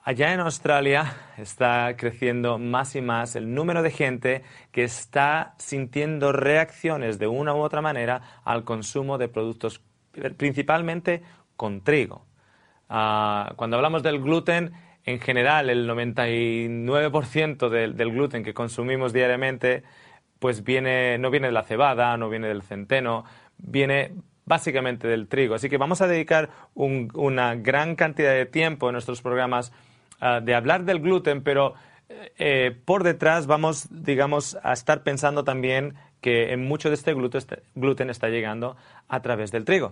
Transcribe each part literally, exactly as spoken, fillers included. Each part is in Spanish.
Allá en Australia está creciendo más y más el número de gente que está sintiendo reacciones de una u otra manera al consumo de productos principalmente con trigo. Uh, cuando hablamos del gluten, en general el noventa y nueve por ciento del, del gluten que consumimos diariamente pues viene, no viene de la cebada, no viene del centeno, viene básicamente del trigo. Así que vamos a dedicar un, una gran cantidad de tiempo en nuestros programas uh, de hablar del gluten, pero eh, por detrás vamos, digamos, a estar pensando también que en mucho de este gluten, este gluten está llegando a través del trigo.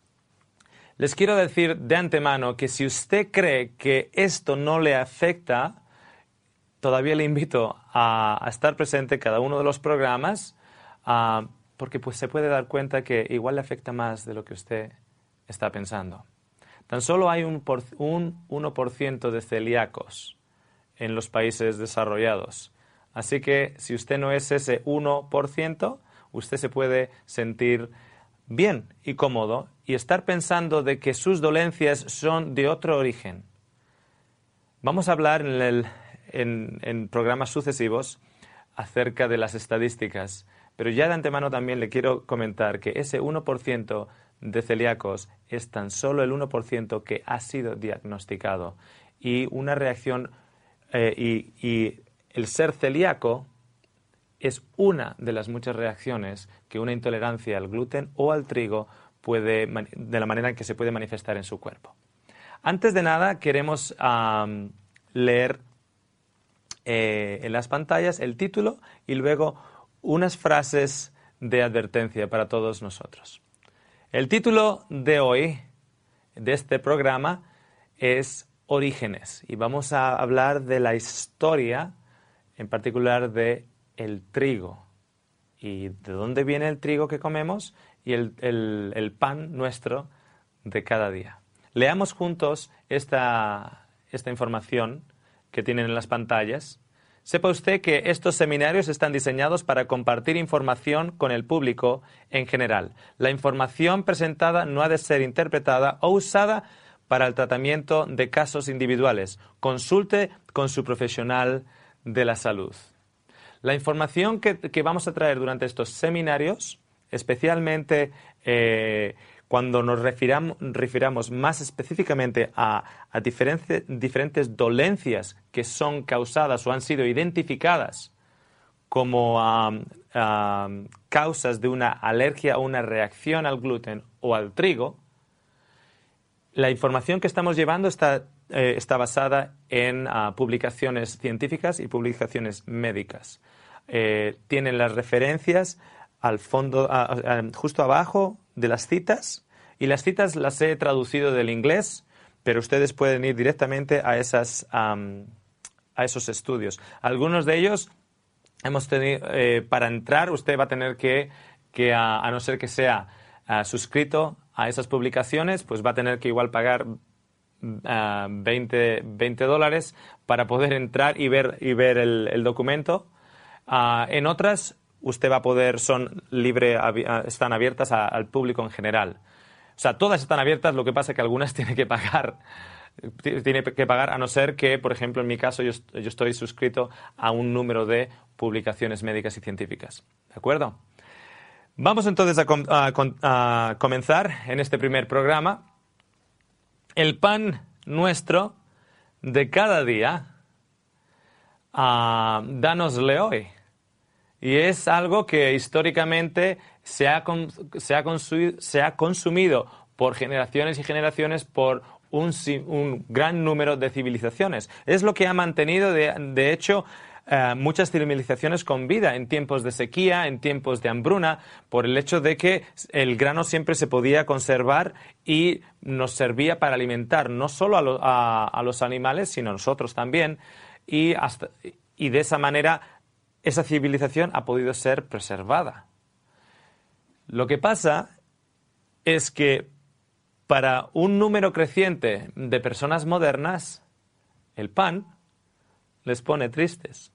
Les quiero decir de antemano que si usted cree que esto no le afecta, todavía le invito a, a estar presente en cada uno de los programas, uh, porque pues se puede dar cuenta que igual le afecta más de lo que usted está pensando. Tan solo hay un, por, un uno por ciento de celíacos en los países desarrollados. Así que si usted no es ese uno por ciento, usted se puede sentir bien y cómodo y estar pensando de que sus dolencias son de otro origen. Vamos a hablar en, el, en, en programas sucesivos acerca de las estadísticas, pero ya de antemano también le quiero comentar que ese uno por ciento de celíacos es tan solo el uno por ciento que ha sido diagnosticado y una reacción eh, y, y el ser celíaco es una de las muchas reacciones que una intolerancia al gluten o al trigo puede, de la manera en que se puede manifestar en su cuerpo. Antes de nada, queremos um, leer eh, en las pantallas el título y luego unas frases de advertencia para todos nosotros. El título de hoy, de este programa, es Orígenes y vamos a hablar de la historia, en particular de el trigo y de dónde viene el trigo que comemos y el, el, el pan nuestro de cada día. Leamos juntos esta, esta información que tienen en las pantallas. Sepa usted que estos seminarios están diseñados para compartir información con el público en general. La información presentada no ha de ser interpretada o usada para el tratamiento de casos individuales. Consulte con su profesional de la salud. La información que, que vamos a traer durante estos seminarios, especialmente eh, cuando nos refiramos, refiramos más específicamente a, a diferente, diferentes dolencias que son causadas o han sido identificadas como um, um, causas de una alergia o una reacción al gluten o al trigo, la información que estamos llevando está, eh, está basada en uh, publicaciones científicas y publicaciones médicas. Eh, tienen las referencias al fondo, uh, uh, justo abajo de las citas, y las citas las he traducido del inglés, pero ustedes pueden ir directamente a, esas, um, a esos estudios. Algunos de ellos hemos tenido, eh, para entrar usted va a tener que, que a, a no ser que sea uh, suscrito a esas publicaciones, pues va a tener que igual pagar uh, veinte dólares para poder entrar y ver, y ver el, el documento. Uh, en otras, usted va a poder, son libre, están abiertas a, al público en general. O sea, todas están abiertas, lo que pasa es que algunas tiene que pagar. Tiene que pagar, a no ser que, por ejemplo, en mi caso, yo, yo estoy suscrito a un número de publicaciones médicas y científicas. ¿De acuerdo? Vamos entonces a, com a, a comenzar en este primer programa. El pan nuestro de cada día, uh, dánosle hoy. Y es algo que históricamente se ha, con, se, ha se ha consumido por generaciones y generaciones por un, un gran número de civilizaciones. Es lo que ha mantenido, de, de hecho, eh, muchas civilizaciones con vida en tiempos de sequía, en tiempos de hambruna, por el hecho de que el grano siempre se podía conservar y nos servía para alimentar no solo a, lo, a, a los animales, sino a nosotros también. Y, hasta, y de esa manera esa civilización ha podido ser preservada. Lo que pasa es que para un número creciente de personas modernas, el pan les pone tristes.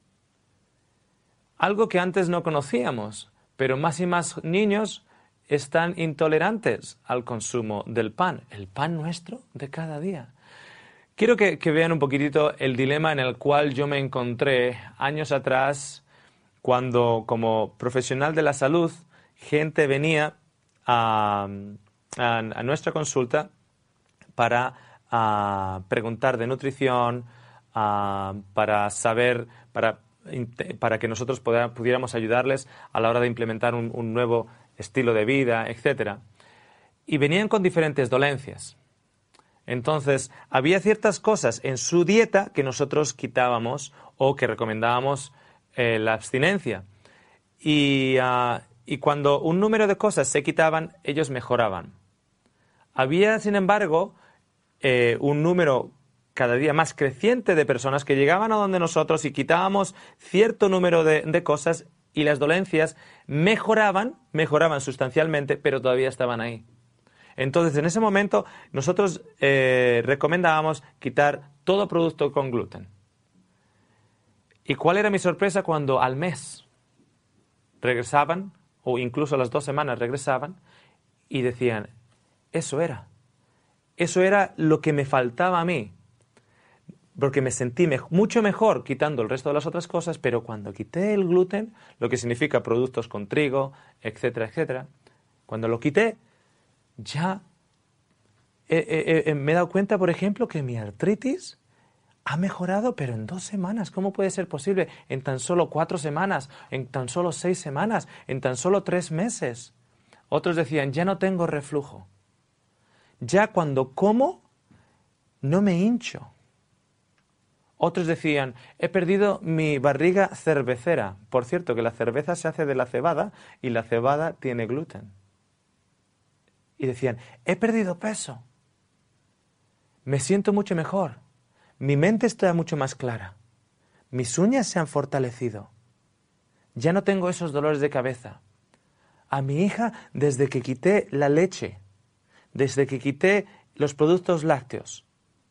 Algo que antes no conocíamos, pero más y más niños están intolerantes al consumo del pan, el pan nuestro de cada día. Quiero que, que vean un poquitito el dilema en el cual yo me encontré años atrás cuando, como profesional de la salud, gente venía a, a, a nuestra consulta para a, preguntar de nutrición, a, para saber, para, para que nosotros poder, pudiéramos ayudarles a la hora de implementar un, un nuevo estilo de vida, etcétera. Y venían con diferentes dolencias. Entonces, había ciertas cosas en su dieta que nosotros quitábamos o que recomendábamos eh, la abstinencia. Y, uh, y cuando un número de cosas se quitaban, ellos mejoraban. Había, sin embargo, eh, un número cada día más creciente de personas que llegaban a donde nosotros y quitábamos cierto número de, de cosas y las dolencias mejoraban, mejoraban sustancialmente, pero todavía estaban ahí. Entonces, en ese momento, nosotros eh, recomendábamos quitar todo producto con gluten. ¿Y cuál era mi sorpresa cuando al mes regresaban, o incluso a las dos semanas regresaban, y decían, eso era, eso era lo que me faltaba a mí, porque me sentí me- mucho mejor quitando el resto de las otras cosas, pero cuando quité el gluten, lo que significa productos con trigo, etcétera, etcétera, cuando lo quité, ya eh, eh, eh, me he dado cuenta, por ejemplo, que mi artritis ha mejorado, pero en dos semanas. ¿Cómo puede ser posible? En tan solo cuatro semanas, en tan solo seis semanas, en tan solo tres meses. Otros decían, ya no tengo reflujo. Ya cuando como, no me hincho. Otros decían, he perdido mi barriga cervecera. Por cierto, que la cerveza se hace de la cebada y la cebada tiene gluten. Y decían, he perdido peso. Me siento mucho mejor. Mi mente está mucho más clara. Mis uñas se han fortalecido. Ya no tengo esos dolores de cabeza. A mi hija, desde que quité la leche, desde que quité los productos lácteos,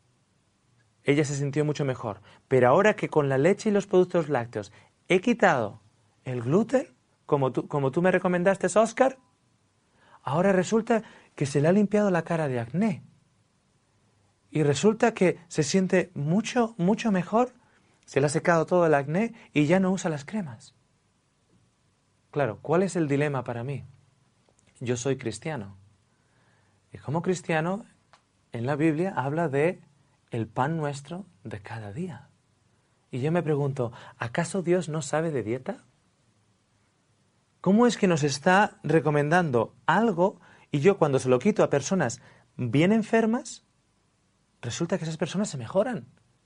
ella se sintió mucho mejor. Pero ahora que con la leche y los productos lácteos he quitado el gluten, como tú, como tú me recomendaste, Óscar, ahora resulta que se le ha limpiado la cara de acné. Y resulta que se siente mucho, mucho mejor. Se le ha secado todo el acné y ya no usa las cremas. Claro, ¿cuál es el dilema para mí? Yo soy cristiano. Y como cristiano, en la Biblia habla de el pan nuestro de cada día. Y yo me pregunto, ¿acaso Dios no sabe de dieta? ¿Cómo es que nos está recomendando algo y yo cuando se lo quito a personas bien enfermas, resulta que esas personas se mejoran?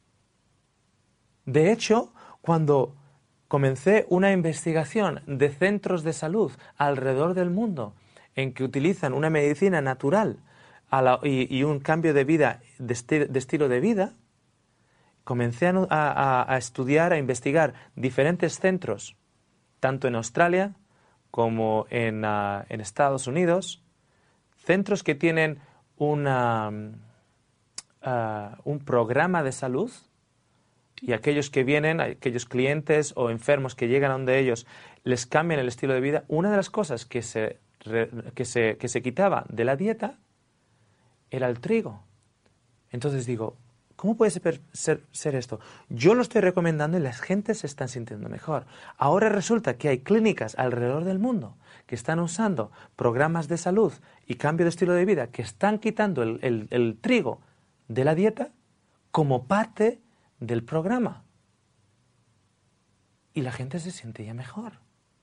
De hecho, cuando comencé una investigación de centros de salud alrededor del mundo en que utilizan una medicina natural a la, y, y un cambio de vida, de, esti, de estilo de vida, comencé a, a, a estudiar, a investigar diferentes centros, tanto en Australia como en, uh, en Estados Unidos, centros que tienen una, uh, un programa de salud, y aquellos que vienen, aquellos clientes o enfermos que llegan a donde ellos, les cambian el estilo de vida. Una de las cosas que se, que se, que se quitaba de la dieta era el trigo. Entonces digo, ¿cómo puede ser, ser, ser esto? Yo lo estoy recomendando y las gentes se están sintiendo mejor. Ahora resulta que hay clínicas alrededor del mundo que están usando programas de salud y cambio de estilo de vida que están quitando el, el, el trigo de la dieta como parte del programa. Y la gente se siente ya mejor.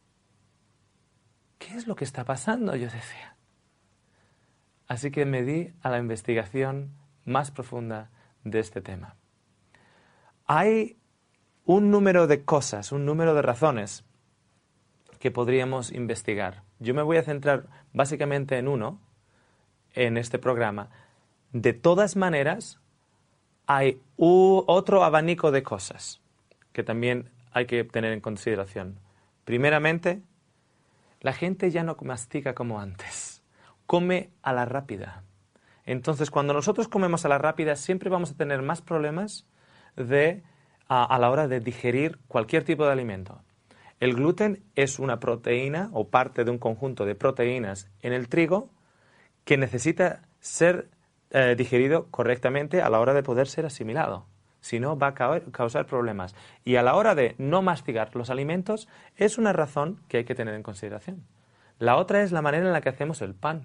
¿Qué es lo que está pasando? Yo decía. Así que me di a la investigación más profunda de este tema. Hay un número de cosas, un número de razones que podríamos investigar. Yo me voy a centrar básicamente en uno, en este programa. De todas maneras, hay u otro abanico de cosas que también hay que tener en consideración. Primeramente, la gente ya no mastica como antes. Come a la rápida. Entonces, cuando nosotros comemos a la rápida, siempre vamos a tener más problemas de, a, a la hora de digerir cualquier tipo de alimento. El gluten es una proteína o parte de un conjunto de proteínas en el trigo que necesita ser eh, digerido correctamente a la hora de poder ser asimilado. Si no, va a ca- causar problemas. Y a la hora de no masticar los alimentos, es una razón que hay que tener en consideración. La otra es la manera en la que hacemos el pan.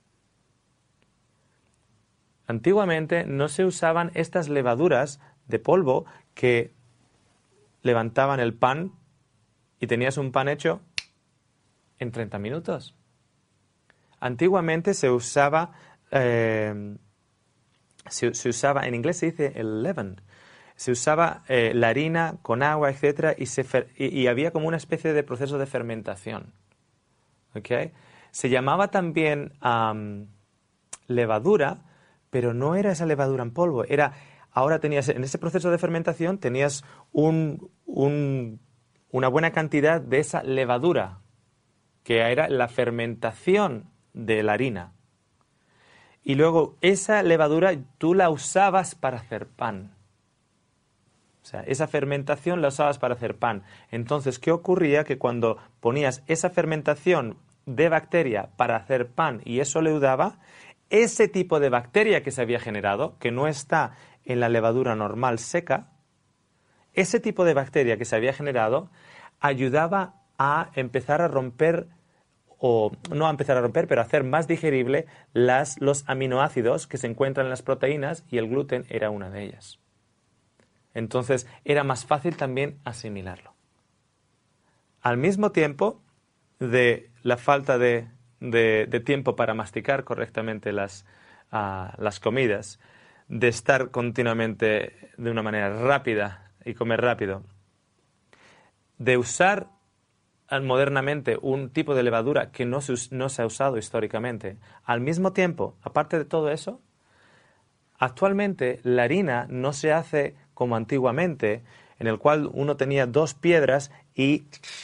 Antiguamente no se usaban estas levaduras de polvo que levantaban el pan y tenías un pan hecho en treinta minutos. Antiguamente se usaba, eh, se, se usaba, en inglés se dice el leaven, se usaba eh, la harina con agua, etcétera, y, se fer- y, y había como una especie de proceso de fermentación. ¿Okay? Se llamaba también um, levadura, pero no era esa levadura en polvo, era, ahora tenías, en ese proceso de fermentación tenías un, un, una buena cantidad de esa levadura, que era la fermentación de la harina. Y luego esa levadura tú la usabas para hacer pan. O sea, esa fermentación la usabas para hacer pan. Entonces, ¿qué ocurría? Que cuando ponías esa fermentación de bacteria para hacer pan y eso leudaba, ese tipo de bacteria que se había generado, que no está en la levadura normal seca, ese tipo de bacteria que se había generado ayudaba a empezar a romper, o no a empezar a romper, pero a hacer más digerible las, los aminoácidos que se encuentran en las proteínas, y el gluten era una de ellas. Entonces era más fácil también asimilarlo. Al mismo tiempo de la falta de, de, de tiempo para masticar correctamente las, uh, las comidas, de estar continuamente de una manera rápida y comer rápido, de usar modernamente un tipo de levadura que no se, no se ha usado históricamente. Al mismo tiempo, aparte de todo eso, actualmente la harina no se hace como antiguamente, en el cual uno tenía dos piedras y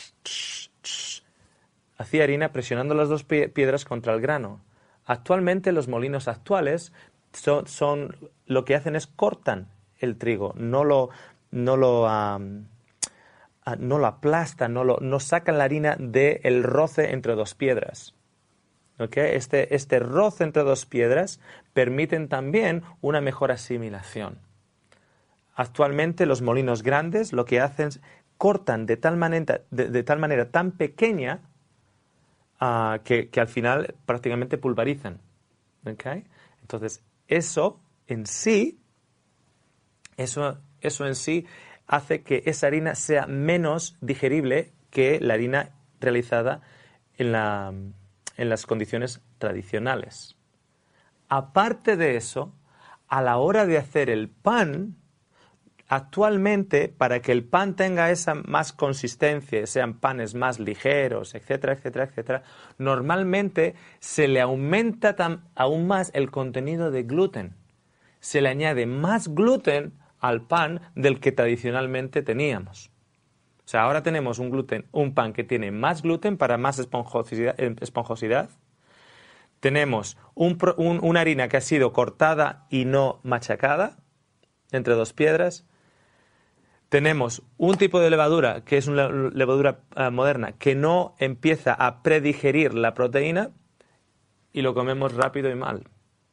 hacía harina presionando las dos piedras contra el grano. Actualmente los molinos actuales son, son lo que hacen es cortan el trigo, no lo, no lo, um, no lo aplastan, no, lo, no sacan la harina del roce entre dos piedras. ¿Okay? Este, este roce entre dos piedras permiten también una mejor asimilación. Actualmente los molinos grandes lo que hacen es cortan de tal manera, de, de tal, manera tan pequeña uh, que, que al final prácticamente pulverizan. ¿Okay? Entonces, eso en sí, eso, eso en sí hace que esa harina sea menos digerible que la harina realizada en, la, en las condiciones tradicionales. Aparte de eso, a la hora de hacer el pan, actualmente, para que el pan tenga esa más consistencia, sean panes más ligeros, etcétera, etcétera, etcétera, normalmente se le aumenta tan, aún más el contenido de gluten. Se le añade más gluten al pan del que tradicionalmente teníamos. O sea, ahora tenemos un, gluten, un pan que tiene más gluten para más esponjosidad. esponjosidad. Tenemos un, un, una harina que ha sido cortada y no machacada entre dos piedras. Tenemos un tipo de levadura, que es una levadura uh, moderna, que no empieza a predigerir la proteína y lo comemos rápido y mal.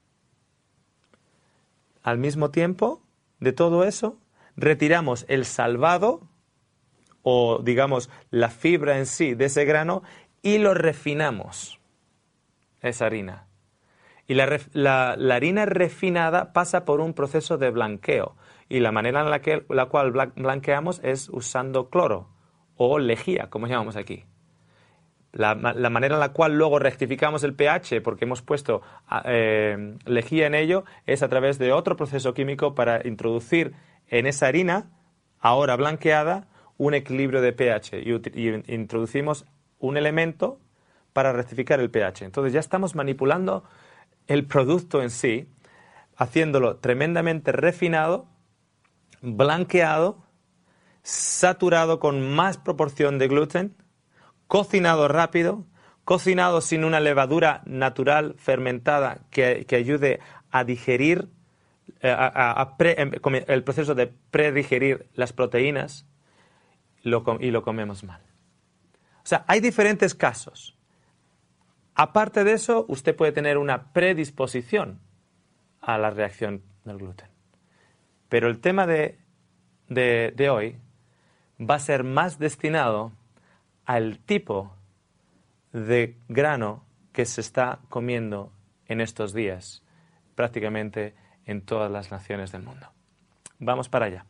Al mismo tiempo, de todo eso, retiramos el salvado, o digamos la fibra en sí de ese grano, y lo refinamos, esa harina. Y la, la, la harina refinada pasa por un proceso de blanqueo. Y la manera en la, que, la cual blanqueamos es usando cloro o lejía, como llamamos aquí. La, la manera en la cual luego rectificamos el pH, porque hemos puesto eh, lejía en ello, es a través de otro proceso químico para introducir en esa harina, ahora blanqueada, un equilibrio de pH. Y, y introducimos un elemento para rectificar el pH. Entonces ya estamos manipulando el producto en sí, haciéndolo tremendamente refinado, blanqueado, saturado con más proporción de gluten, cocinado rápido, cocinado sin una levadura natural fermentada que, que ayude a digerir, eh, a, a pre, el proceso de predigerir las proteínas, lo, y lo comemos mal. O sea, hay diferentes casos. Aparte de eso, usted puede tener una predisposición a la reacción del gluten. Pero el tema de, de, de hoy va a ser más destinado al tipo de grano que se está comiendo en estos días, prácticamente en todas las naciones del mundo. Vamos para allá.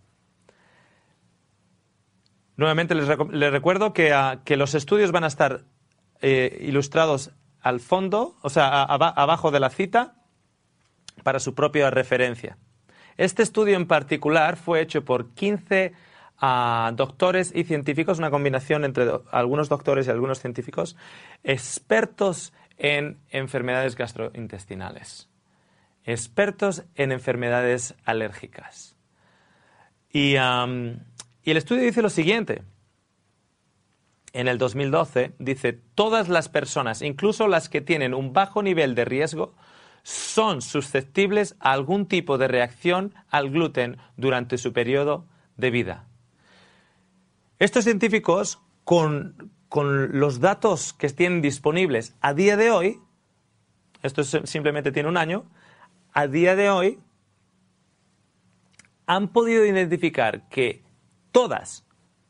Nuevamente les, recu- les recuerdo que, uh, que los estudios van a estar eh, ilustrados al fondo, o sea, a, a, abajo de la cita, para su propia referencia. Este estudio en particular fue hecho por quince uh, doctores y científicos, una combinación entre do- algunos doctores y algunos científicos, expertos en enfermedades gastrointestinales, expertos en enfermedades alérgicas. Y, um, y el estudio dice lo siguiente. En el dos mil doce dice, todas las personas, incluso las que tienen un bajo nivel de riesgo, son susceptibles a algún tipo de reacción al gluten durante su periodo de vida. Estos científicos, con, con los datos que tienen disponibles a día de hoy, esto es, simplemente tiene un año, a día de hoy han podido identificar que todas,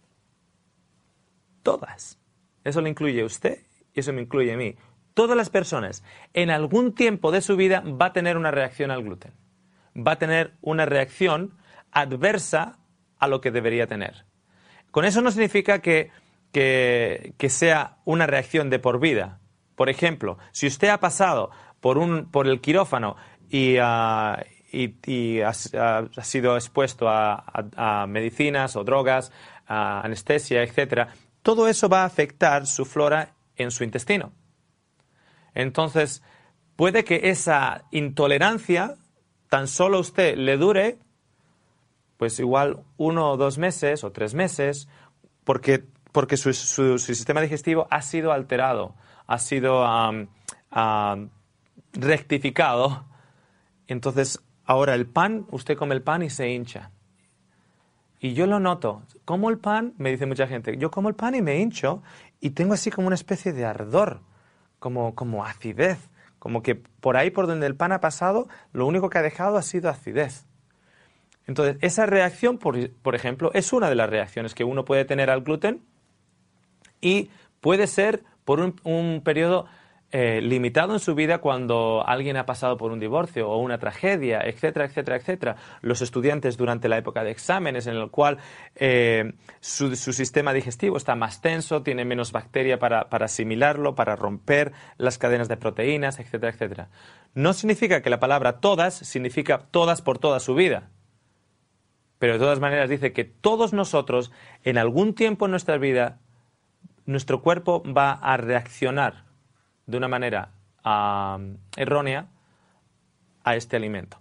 todas, eso le incluye a usted y eso me incluye a mí, todas las personas en algún tiempo de su vida va a tener una reacción al gluten, va a tener una reacción adversa a lo que debería tener. Con eso no significa que, que, que sea una reacción de por vida. Por ejemplo, si usted ha pasado por, un, por el quirófano y, uh, y, y ha, ha sido expuesto a, a, a medicinas o drogas, a anestesia, etcétera, todo eso va a afectar su flora en su intestino. Entonces, puede que esa intolerancia tan solo a usted le dure pues igual uno o dos meses o tres meses, porque, porque su, su, su sistema digestivo ha sido alterado, ha sido um, um, rectificado. Entonces, ahora el pan, usted come el pan y se hincha. Y yo lo noto. Como el pan, me dice mucha gente, yo como el pan y me hincho y tengo así como una especie de ardor, como, como acidez, como que por ahí por donde el pan ha pasado, lo único que ha dejado ha sido acidez. Entonces, esa reacción, por, por ejemplo, es una de las reacciones que uno puede tener al gluten y puede ser por un, un periodo eh, limitado en su vida cuando alguien ha pasado por un divorcio o una tragedia, etcétera, etcétera, etcétera. Los estudiantes durante la época de exámenes en el cual eh, su, su sistema digestivo está más tenso, tiene menos bacteria para, para asimilarlo, para romper las cadenas de proteínas, etcétera, etcétera. No significa que la palabra todas significa todas por toda su vida. Pero de todas maneras dice que todos nosotros, en algún tiempo en nuestra vida, nuestro cuerpo va a reaccionar de una manera uh, errónea a este alimento.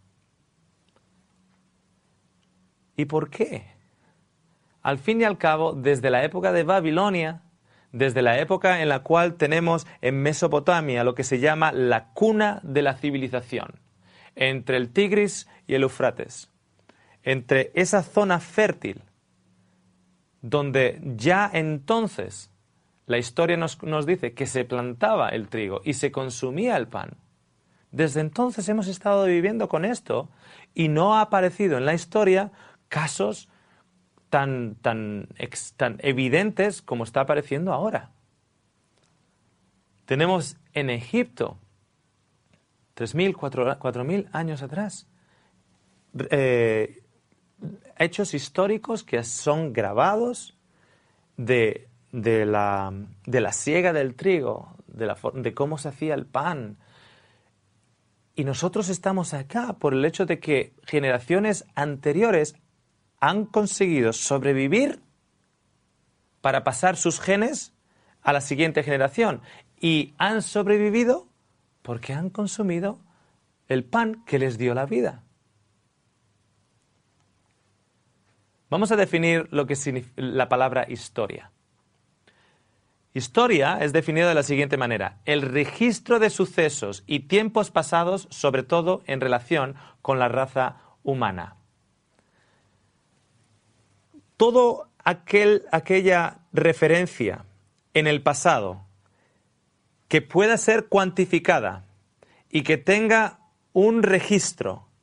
¿Y por qué? Al fin y al cabo, desde la época de Babilonia, desde la época en la cual tenemos en Mesopotamia lo que se llama la cuna de la civilización, entre el Tigris y el Éufrates, entre esa zona fértil, donde ya entonces la historia nos, nos dice que se plantaba el trigo y se consumía el pan. Desde entonces hemos estado viviendo con esto y no ha aparecido en la historia casos tan, tan, ex, tan evidentes como está apareciendo ahora. Tenemos en Egipto, tres mil, cuatro mil años atrás, eh, hechos históricos que son grabados de, de, la, de la siega del trigo, de, la, de cómo se hacía el pan. Y nosotros estamos acá por el hecho de que generaciones anteriores han conseguido sobrevivir para pasar sus genes a la siguiente generación. Y han sobrevivido porque han consumido el pan que les dio la vida. Vamos a definir lo que significa la palabra historia. Historia es definida de la siguiente manera: el registro de sucesos y tiempos pasados, sobre todo en relación con la raza humana. Todo aquel, aquella referencia en el pasado que pueda ser cuantificada y que tenga un registro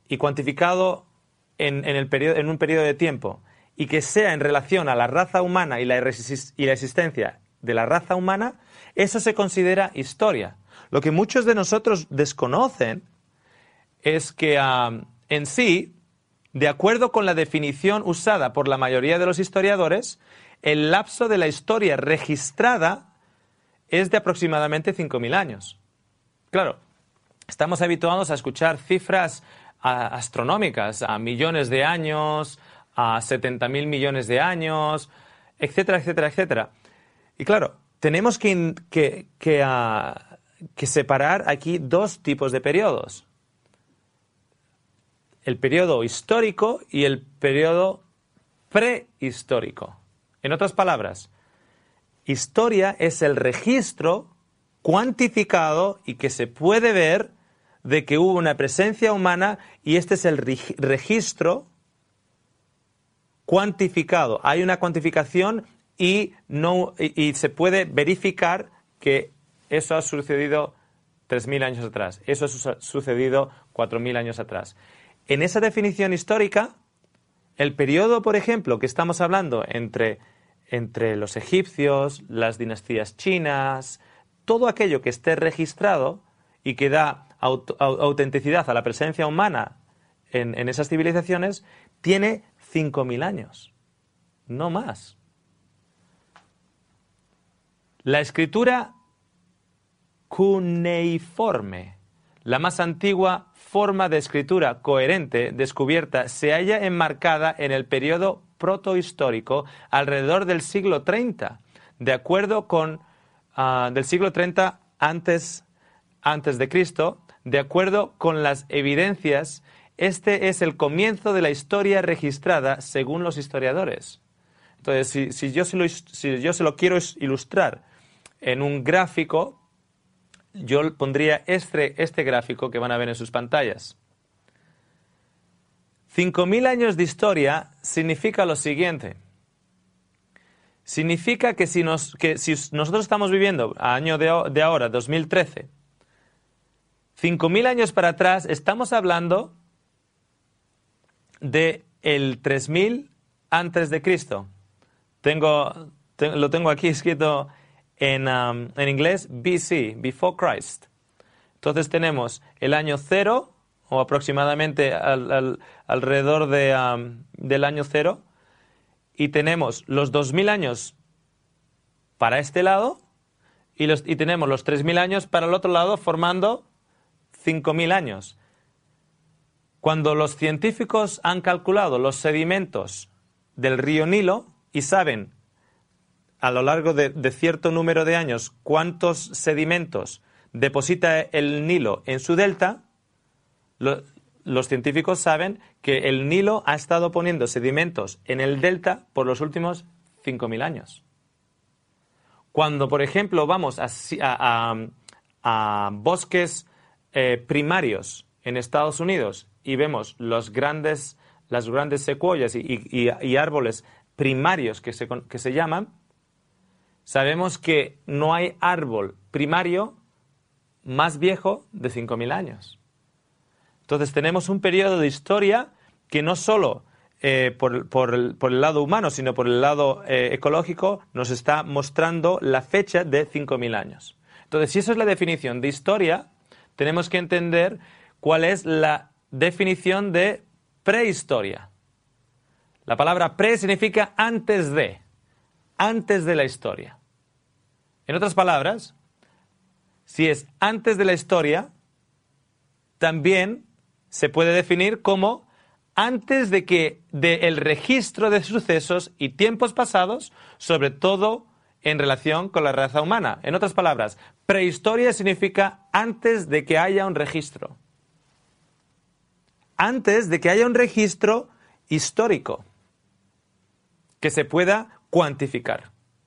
y cuantificado en, en, el periodo, en un periodo de tiempo, y que sea en relación a la raza humana y la, y la existencia de la raza humana, eso se considera historia. Lo que muchos de nosotros desconocen es que um, en sí, de acuerdo con la definición usada por la mayoría de los historiadores, el lapso de la historia registrada es de aproximadamente cinco mil años. Claro, estamos habituados a escuchar cifras a, astronómicas, a millones de años, a setenta mil millones de años, etcétera, etcétera, etcétera. Y claro, tenemos que, que, que, uh, que separar aquí dos tipos de periodos. El periodo histórico y el periodo prehistórico. En otras palabras, historia es el registro cuantificado y que se puede ver de que hubo una presencia humana, y este es el registro cuantificado. Hay una cuantificación y, no, y, y se puede verificar que eso ha sucedido tres mil años atrás, eso ha sucedido cuatro mil años atrás. En esa definición histórica, el periodo, por ejemplo, que estamos hablando entre, entre los egipcios, las dinastías chinas, todo aquello que esté registrado y que da aut autenticidad a la presencia humana en, en esas civilizaciones, tiene cinco mil años, no más. La escritura cuneiforme, la más antigua forma de escritura coherente descubierta, se halla enmarcada en el periodo protohistórico alrededor del siglo treinta, de acuerdo con uh, del siglo treinta antes, antes de Cristo, de acuerdo con las evidencias. Este es el comienzo de la historia registrada según los historiadores. Entonces, si, si, yo, se lo, si yo se lo quiero ilustrar en un gráfico, yo pondría este, este gráfico que van a ver en sus pantallas. cinco mil años de historia significa lo siguiente. Significa que si, nos, que si nosotros estamos viviendo a año de, de ahora, dos mil trece, cinco mil años para atrás, estamos hablando de el tres mil antes de Cristo. Tengo, te, lo tengo aquí escrito en, um, en inglés, B C, Before Christ. Entonces tenemos el año cero, o aproximadamente al, al, alrededor de, um, del año cero, y tenemos los dos mil años para este lado, y, los, y tenemos los tres mil años para el otro lado, formando cinco mil años. Cuando los científicos han calculado los sedimentos del río Nilo y saben a lo largo de, de cierto número de años cuántos sedimentos deposita el Nilo en su delta, lo, los científicos saben que el Nilo ha estado poniendo sedimentos en el delta por los últimos cinco mil años. Cuando, por ejemplo, vamos a, a, a, a bosques eh, primarios en Estados Unidos y vemos los grandes, las grandes secuoyas y, y, y árboles primarios que se, que se llaman, sabemos que no hay árbol primario más viejo de cinco mil años. Entonces tenemos un periodo de historia que no solo eh, por, por, el, por el lado humano, sino por el lado eh, ecológico, nos está mostrando la fecha de cinco mil años. Entonces, si eso es la definición de historia, tenemos que entender cuál es la definición de prehistoria. La palabra pre significa antes de, antes de la historia. En otras palabras, si es antes de la historia, también se puede definir como antes de que del registro de sucesos y tiempos pasados, sobre todo en relación con la raza humana. En otras palabras, prehistoria significa antes de que haya un registro. Antes de que haya un registro histórico que se pueda cuantificar.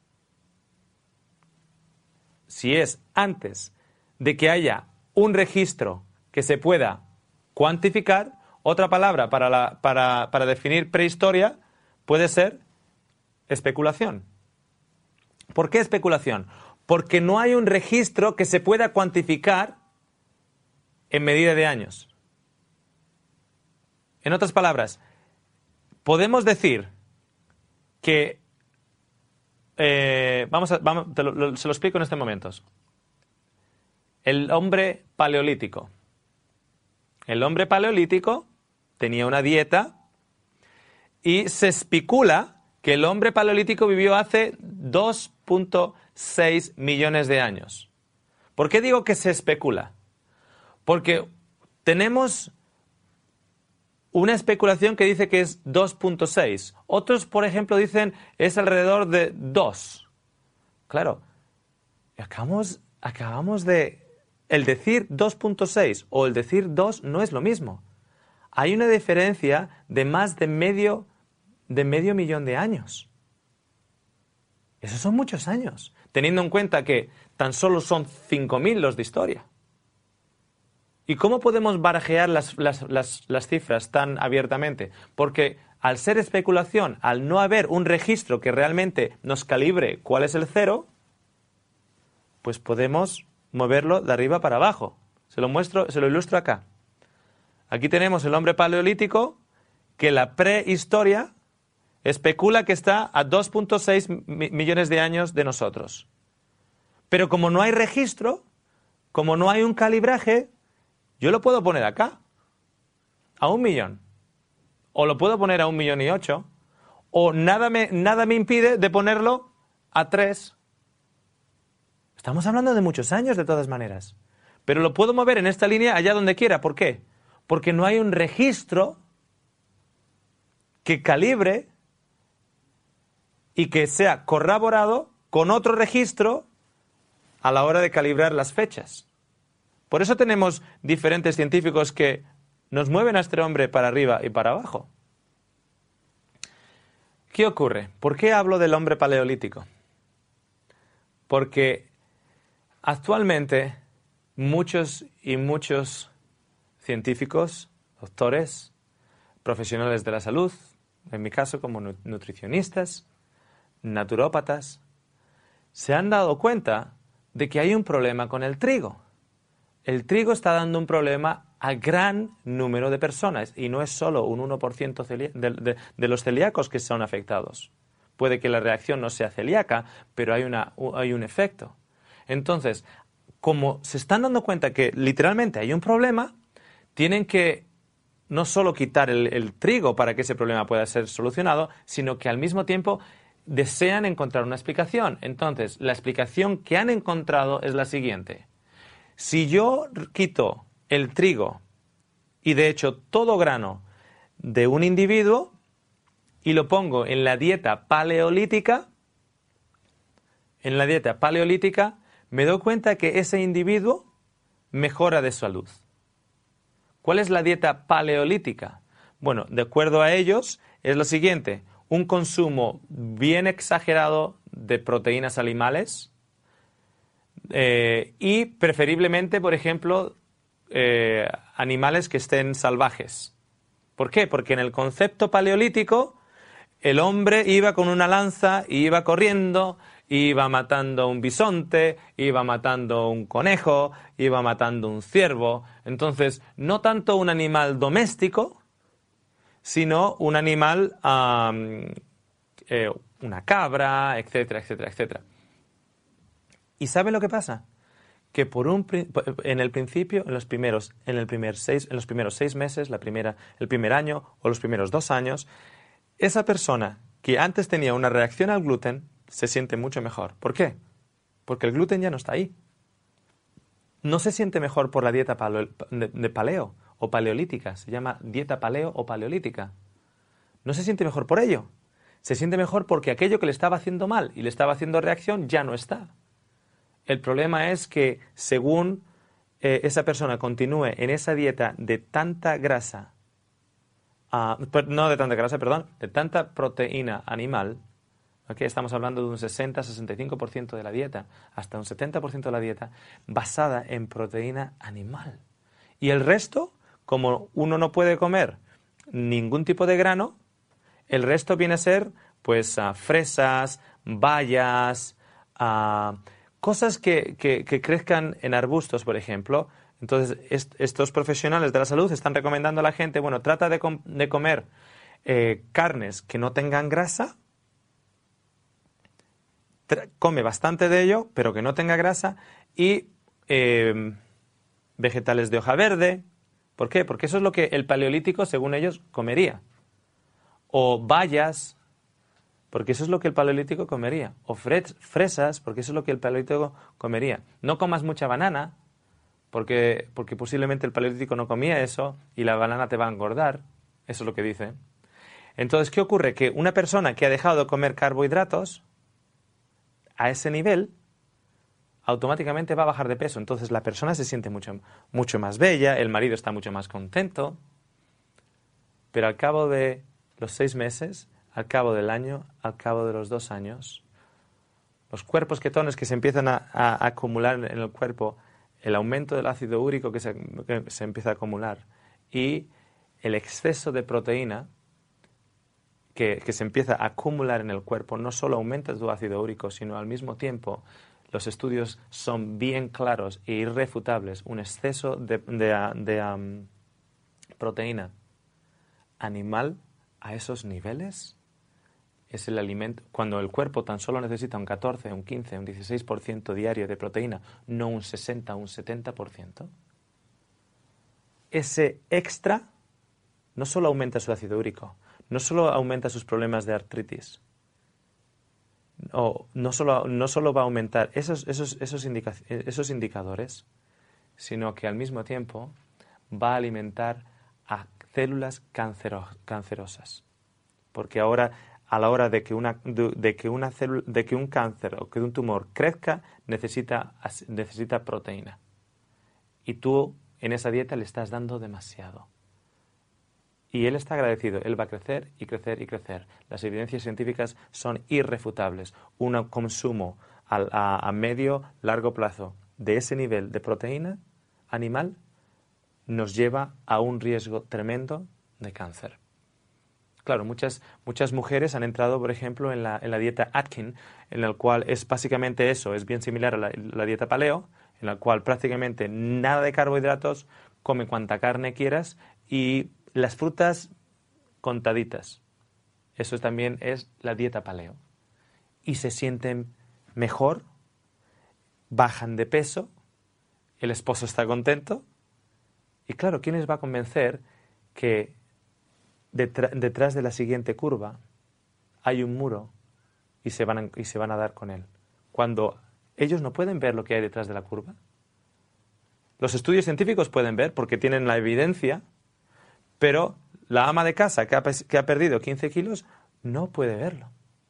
Si es antes de que haya un registro que se pueda cuantificar, otra palabra para, la, para, para definir prehistoria puede ser especulación. ¿Por qué especulación? Porque no hay un registro que se pueda cuantificar en medida de años. En otras palabras, podemos decir que, eh, vamos a, vamos, te lo, lo, se lo explico en este momento. El hombre paleolítico. El hombre paleolítico tenía una dieta y se especula que el hombre paleolítico vivió hace dos punto seis millones de años. ¿Por qué digo que se especula? Porque tenemos una especulación que dice que es dos punto seis. Otros, por ejemplo, dicen es alrededor de dos. Claro, acabamos, acabamos de... El decir dos punto seis o el decir dos no es lo mismo. Hay una diferencia de más de medio, de medio millón de años. Esos son muchos años, teniendo en cuenta que tan solo son cinco mil los de historia. ¿Y cómo podemos barajear las, las, las, las cifras tan abiertamente? Porque al ser especulación, al no haber un registro que realmente nos calibre cuál es el cero, pues podemos moverlo de arriba para abajo. Se lo muestro, se lo ilustro acá. Aquí tenemos el hombre paleolítico que la prehistoria especula que está a dos punto seis millones de años de nosotros. Pero como no hay registro, como no hay un calibraje, yo lo puedo poner acá, a un millón. O lo puedo poner a un millón y ocho. O nada me, nada me impide de ponerlo a tres. Estamos hablando de muchos años de todas maneras. Pero lo puedo mover en esta línea allá donde quiera. ¿Por qué? Porque no hay un registro que calibre y que sea corroborado con otro registro a la hora de calibrar las fechas. Por eso tenemos diferentes científicos que nos mueven a este hombre para arriba y para abajo. ¿Qué ocurre? ¿Por qué hablo del hombre paleolítico? Porque actualmente muchos y muchos científicos, doctores, profesionales de la salud, en mi caso como nutricionistas, naturópatas, se han dado cuenta de que hay un problema con el trigo. El trigo está dando un problema a gran número de personas y no es solo un uno por ciento de, de, de los celíacos que son afectados. Puede que la reacción no sea celíaca, pero hay, una, hay un efecto. Entonces, como se están dando cuenta que literalmente hay un problema, tienen que no solo quitar el, el trigo para que ese problema pueda ser solucionado, sino que al mismo tiempo desean encontrar una explicación. Entonces, la explicación que han encontrado es la siguiente. Si yo quito el trigo y de hecho todo grano de un individuo y lo pongo en la dieta paleolítica, en la dieta paleolítica me doy cuenta que ese individuo mejora de salud. ¿Cuál es la dieta paleolítica? Bueno, de acuerdo a ellos es lo siguiente, un consumo bien exagerado de proteínas animales, Eh, y preferiblemente, por ejemplo, eh, animales que estén salvajes. ¿Por qué? Porque en el concepto paleolítico el hombre iba con una lanza, iba corriendo, iba matando un bisonte, iba matando un conejo, iba matando un ciervo. Entonces, no tanto un animal doméstico, sino un animal, um, eh, una cabra, etcétera, etcétera, etcétera. ¿Y saben lo que pasa? Que por un en el principio, en los primeros, en el primer seis, en los primeros seis meses, la primera, el primer año o los primeros dos años, esa persona que antes tenía una reacción al gluten se siente mucho mejor. ¿Por qué? Porque el gluten ya no está ahí. No se siente mejor por la dieta paleo, de, de paleo o paleolítica. Se llama dieta paleo o paleolítica. No se siente mejor por ello. Se siente mejor porque aquello que le estaba haciendo mal y le estaba haciendo reacción ya no está. El problema es que según eh, esa persona continúe en esa dieta de tanta grasa, uh, no de tanta grasa, perdón, de tanta proteína animal, ¿okay? Estamos hablando de un sesenta a sesenta y cinco por ciento de la dieta, hasta un setenta por ciento de la dieta, basada en proteína animal. Y el resto, como uno no puede comer ningún tipo de grano, el resto viene a ser pues uh, fresas, bayas, uh, cosas que, que, que crezcan en arbustos, por ejemplo, Entonces, est estos profesionales de la salud están recomendando a la gente, bueno, trata de, com de comer eh, carnes que no tengan grasa, come bastante de ello, pero que no tenga grasa, y eh, vegetales de hoja verde. ¿Por qué? Porque eso es lo que el paleolítico, según ellos, comería. O bayas, porque eso es lo que el paleolítico comería. O fresas, porque eso es lo que el paleolítico comería. No comas mucha banana, porque, porque posiblemente el paleolítico no comía eso y la banana te va a engordar. Eso es lo que dice. Entonces, ¿qué ocurre? Que una persona que ha dejado de comer carbohidratos a ese nivel, automáticamente va a bajar de peso. Entonces la persona se siente mucho, mucho más bella, el marido está mucho más contento, pero al cabo de los seis meses, al cabo del año, al cabo de los dos años, los cuerpos ketones que se empiezan a, a, a acumular en el cuerpo, el aumento del ácido úrico que se, que se empieza a acumular y el exceso de proteína que, que se empieza a acumular en el cuerpo, no solo aumenta tu ácido úrico, sino al mismo tiempo los estudios son bien claros e irrefutables. Un exceso de, de, de um, proteína animal a esos niveles es el alimento. Cuando el cuerpo tan solo necesita un catorce, un quince, un dieciséis por ciento diario de proteína, no un sesenta, un setenta por ciento, ese extra no solo aumenta su ácido úrico, no solo aumenta sus problemas de artritis, o no solo, no solo va a aumentar esos, esos, esos, indica, esos indicadores, sino que al mismo tiempo va a alimentar a células cancero, cancerosas. Porque ahora, a la hora de que, una, de, de, que una célula, de que un cáncer o que un tumor crezca, necesita, necesita proteína. Y tú en esa dieta le estás dando demasiado. Y él está agradecido, él va a crecer y crecer y crecer. Las evidencias científicas son irrefutables. Un consumo a, a, a medio, largo plazo de ese nivel de proteína animal nos lleva a un riesgo tremendo de cáncer. Claro, muchas, muchas mujeres han entrado, por ejemplo, en la, en la dieta Atkins, en la cual es básicamente eso, es bien similar a la, la dieta paleo, en la cual prácticamente nada de carbohidratos, come cuanta carne quieras y las frutas contaditas. Eso también es la dieta paleo. Y se sienten mejor, bajan de peso, el esposo está contento. Y claro, ¿quién les va a convencer que detrás de la siguiente curva hay un muro y se van a, y se van a dar con él? Cuando ellos no pueden ver lo que hay detrás de la curva. Los estudios científicos pueden ver porque tienen la evidencia, pero la ama de casa que ha, que ha perdido quince kilos no puede verlo.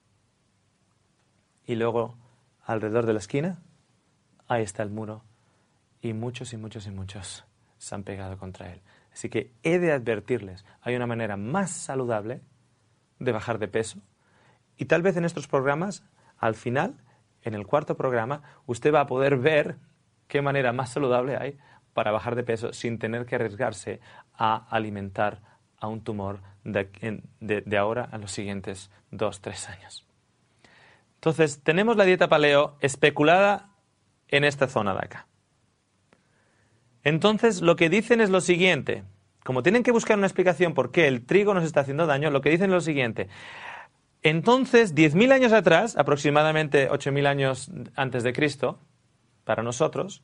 Y luego, alrededor de la esquina, ahí está el muro. Y muchos y muchos y muchos se han pegado contra él. Así que he de advertirles, hay una manera más saludable de bajar de peso. Y tal vez en estos programas, al final, en el cuarto programa, usted va a poder ver qué manera más saludable hay para bajar de peso sin tener que arriesgarse a alimentar a un tumor de, de, de ahora a los siguientes dos, tres años. Entonces, tenemos la dieta paleo especulada en esta zona de acá. Entonces, lo que dicen es lo siguiente. Como tienen que buscar una explicación por qué el trigo nos está haciendo daño, lo que dicen es lo siguiente. Entonces, diez mil años atrás, aproximadamente ocho mil años antes de Cristo, para nosotros,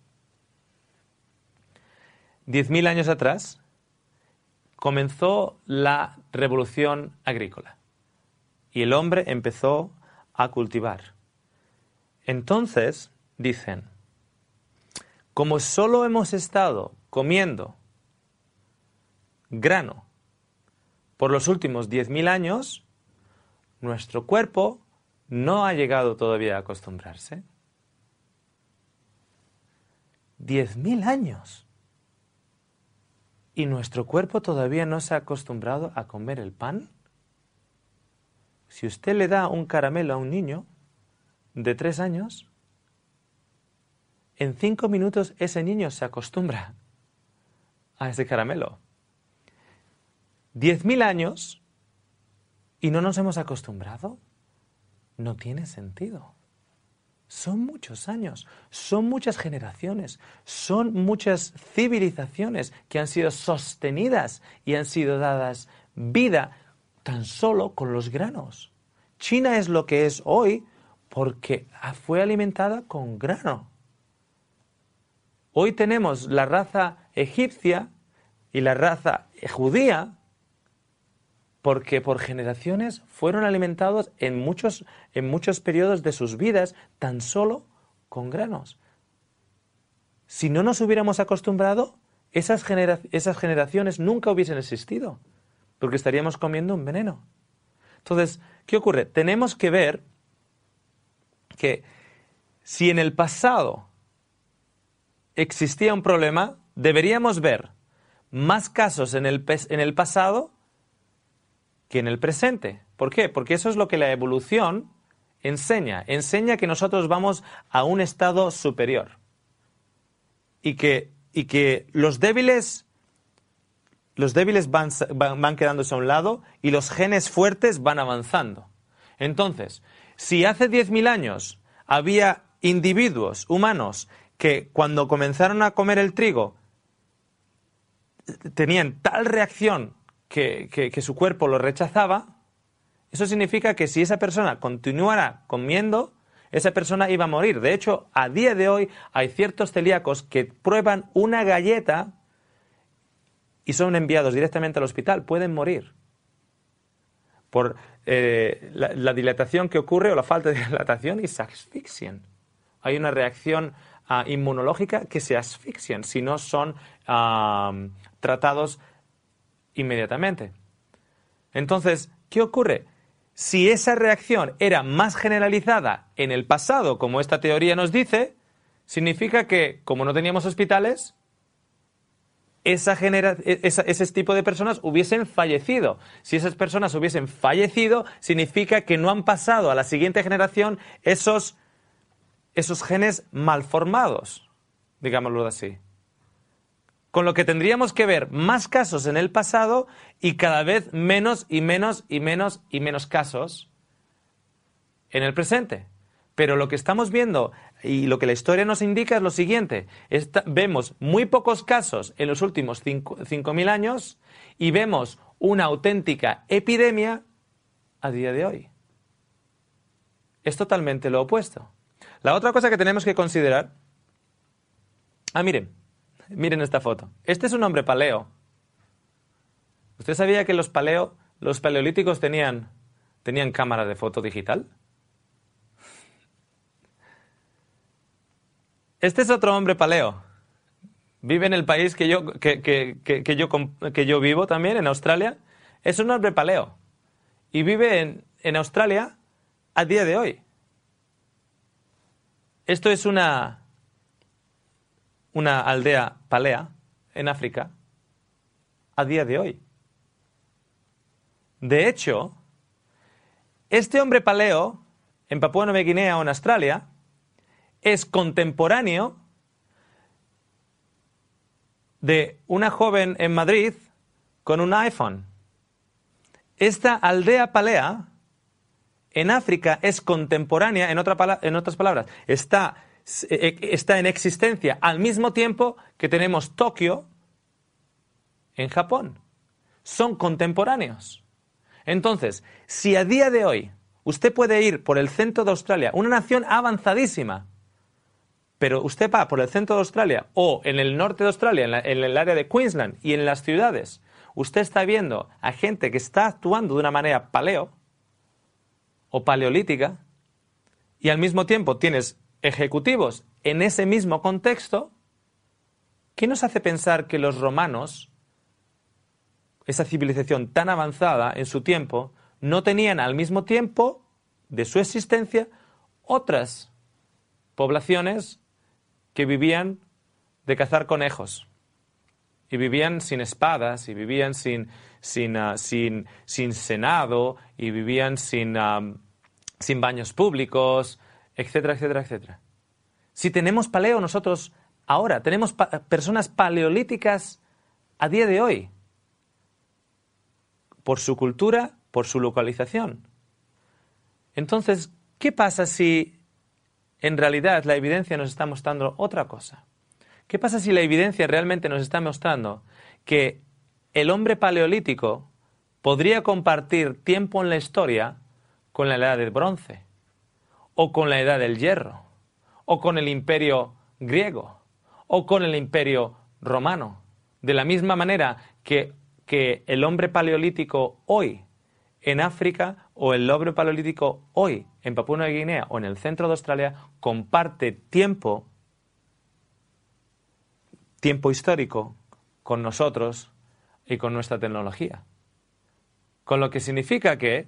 diez mil años atrás, comenzó la revolución agrícola y el hombre empezó a cultivar. Entonces, dicen, como solo hemos estado comiendo grano por los últimos diez mil años, nuestro cuerpo no ha llegado todavía a acostumbrarse. diez mil años. ¿Y nuestro cuerpo todavía no se ha acostumbrado a comer el pan? Si usted le da un caramelo a un niño de tres años, en cinco minutos ese niño se acostumbra a ese caramelo. Diez mil años y no nos hemos acostumbrado. No tiene sentido. son muchos años, son muchas generaciones, son muchas civilizaciones que han sido sostenidas y han sido dadas vida tan solo con los granos. China es lo que es hoy porque fue alimentada con grano. Hoy tenemos la raza egipcia y la raza judía porque por generaciones fueron alimentados en muchos, en muchos periodos de sus vidas tan solo con granos. Si no nos hubiéramos acostumbrado, esas, genera- esas generaciones nunca hubiesen existido, porque estaríamos comiendo un veneno. Entonces, ¿qué ocurre? Tenemos que ver que si en el pasado existía un problema, deberíamos ver más casos en el, en el pasado que en el presente. ¿Por qué? Porque eso es lo que la evolución enseña. Enseña que nosotros vamos a un estado superior. Y que, y que los débiles, los débiles van, van, van quedándose a un lado y los genes fuertes van avanzando. Entonces, si hace diez mil años había individuos humanos que cuando comenzaron a comer el trigo tenían tal reacción Que, que, que su cuerpo lo rechazaba, eso significa que si esa persona continuara comiendo, esa persona iba a morir. De hecho, a día de hoy hay ciertos celíacos que prueban una galleta y son enviados directamente al hospital. Pueden morir por eh, la, la dilatación que ocurre o la falta de dilatación y se asfixian. Hay una reacción uh, inmunológica que se asfixian si no son uh, tratados inmediatamente. Entonces, ¿qué ocurre? Si esa reacción era más generalizada en el pasado, como esta teoría nos dice, significa que, como no teníamos hospitales, esa genera- esa, ese tipo de personas hubiesen fallecido. Si esas personas hubiesen fallecido, significa que no han pasado a la siguiente generación esos, esos genes malformados, digámoslo así. Con lo que tendríamos que ver más casos en el pasado y cada vez menos y menos y menos y menos casos en el presente. Pero lo que estamos viendo y lo que la historia nos indica es lo siguiente. Esta, vemos muy pocos casos en los últimos cinco mil años y vemos una auténtica epidemia a día de hoy. Es totalmente lo opuesto. La otra cosa que tenemos que considerar... Ah, miren. Miren esta foto. Este es un hombre paleo. ¿Usted sabía que los paleo, los paleolíticos tenían, tenían cámara de foto digital? Este es otro hombre paleo. Vive en el país que yo, que, que, que, que yo, que yo vivo también, en Australia. Es un hombre paleo. Y vive en, en Australia a día de hoy. Esto es una... una aldea palea en África a día de hoy. De hecho, este hombre paleo en Papúa Nueva Guinea o en Australia es contemporáneo de una joven en Madrid con un iPhone. Esta aldea palea en África es contemporánea, en, otra pala- en otras palabras, está... está en existencia al mismo tiempo que tenemos Tokio en Japón. Son contemporáneos. Entonces, si a día de hoy usted puede ir por el centro de Australia, una nación avanzadísima, pero usted va por el centro de Australia o en el norte de Australia, en, la, en el área de Queensland y en las ciudades, usted está viendo a gente que está actuando de una manera paleo o paleolítica y al mismo tiempo tienes ejecutivos en ese mismo contexto, ¿qué nos hace pensar que los romanos, esa civilización tan avanzada en su tiempo, no tenían al mismo tiempo de su existencia otras poblaciones que vivían de cazar conejos y vivían sin espadas y vivían sin, sin, uh, sin, sin senado y vivían sin, um, sin baños públicos, etcétera, etcétera, etcétera. Si tenemos paleo nosotros ahora, tenemos pa- personas paleolíticas a día de hoy, por su cultura, por su localización. Entonces, ¿qué pasa si en realidad la evidencia nos está mostrando otra cosa? ¿Qué pasa si la evidencia realmente nos está mostrando que el hombre paleolítico podría compartir tiempo en la historia con la edad del bronce, o con la edad del hierro, o con el imperio griego, o con el imperio romano? De la misma manera que, que el hombre paleolítico hoy en África o el hombre paleolítico hoy en Papúa Nueva Guinea o en el centro de Australia comparte tiempo, tiempo histórico con nosotros y con nuestra tecnología. Con lo que significa que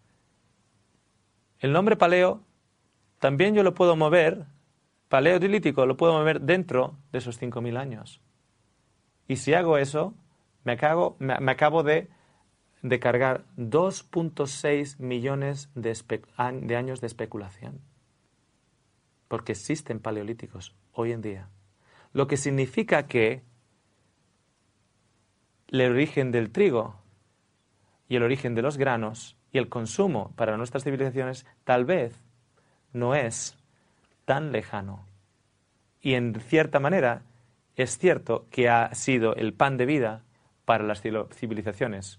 el nombre paleo también yo lo puedo mover, paleolítico lo puedo mover dentro de esos cinco mil años. Y si hago eso, me acabo, me, me acabo de, de cargar dos punto seis millones de, espe, de años de especulación. Porque existen paleolíticos hoy en día. Lo que significa que el origen del trigo y el origen de los granos y el consumo para nuestras civilizaciones tal vez no es tan lejano. Y en cierta manera es cierto que ha sido el pan de vida para las civilizaciones.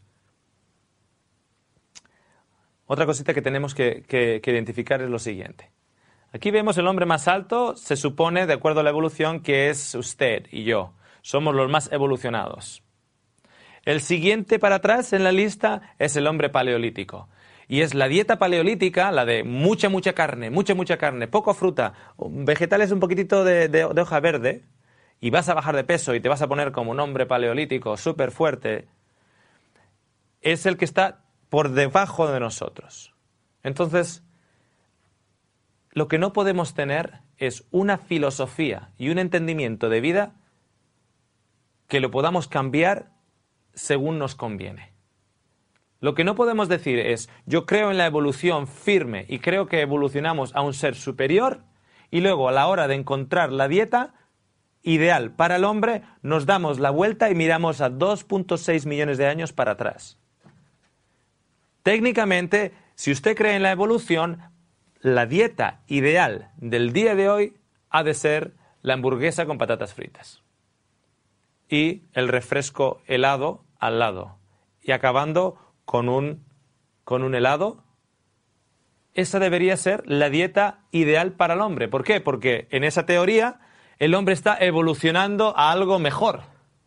Otra cosita que tenemos que, que, que identificar es lo siguiente. Aquí vemos el hombre más alto, se supone, de acuerdo a la evolución, que es usted y yo. Somos los más evolucionados. El siguiente para atrás en la lista es el hombre paleolítico. Y es la dieta paleolítica, la de mucha, mucha carne, mucha, mucha carne, poco fruta, vegetales un poquitito de, de, de hoja verde, y vas a bajar de peso y te vas a poner como un hombre paleolítico súper fuerte, es el que está por debajo de nosotros. Entonces, lo que no podemos tener es una filosofía y un entendimiento de vida que lo podamos cambiar según nos conviene. Lo que no podemos decir es, yo creo en la evolución firme y creo que evolucionamos a un ser superior, y luego a la hora de encontrar la dieta ideal para el hombre, nos damos la vuelta y miramos a dos punto seis millones de años para atrás. Técnicamente, si usted cree en la evolución, la dieta ideal del día de hoy ha de ser la hamburguesa con patatas fritas y el refresco helado al lado, y acabando con un, con un helado. Esa debería ser la dieta ideal para el hombre. ¿Por qué? Porque en esa teoría el hombre está evolucionando a algo mejor.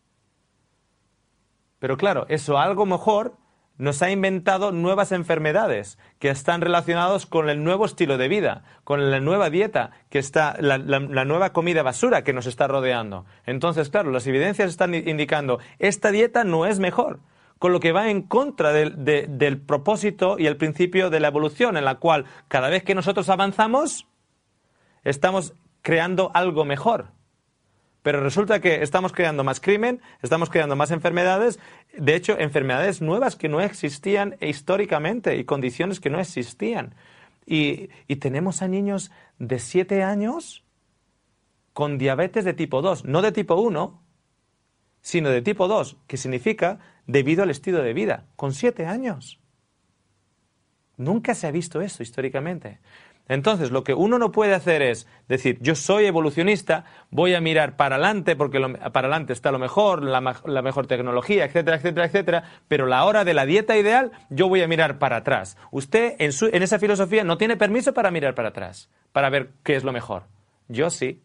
Pero claro, eso algo mejor nos ha inventado nuevas enfermedades que están relacionadas con el nuevo estilo de vida, con la nueva dieta, que está, la, la, la nueva comida basura que nos está rodeando. Entonces, claro, las evidencias están indicando esta dieta no es mejor, con lo que va en contra del, de, del propósito y el principio de la evolución, en la cual cada vez que nosotros avanzamos, estamos creando algo mejor. Pero resulta que estamos creando más crimen, estamos creando más enfermedades, de hecho, enfermedades nuevas que no existían históricamente y condiciones que no existían. Y, y tenemos a niños de siete años con diabetes de tipo dos, no de tipo uno, sino de tipo dos, que significa debido al estilo de vida, con siete años. Nunca se ha visto eso históricamente. Entonces, lo que uno no puede hacer es decir, yo soy evolucionista, voy a mirar para adelante, porque lo, para adelante está lo mejor, la, la mejor tecnología, etcétera, etcétera, etcétera, pero la hora de la dieta ideal, yo voy a mirar para atrás. Usted, en, su, en esa filosofía, no tiene permiso para mirar para atrás, para ver qué es lo mejor. Yo sí.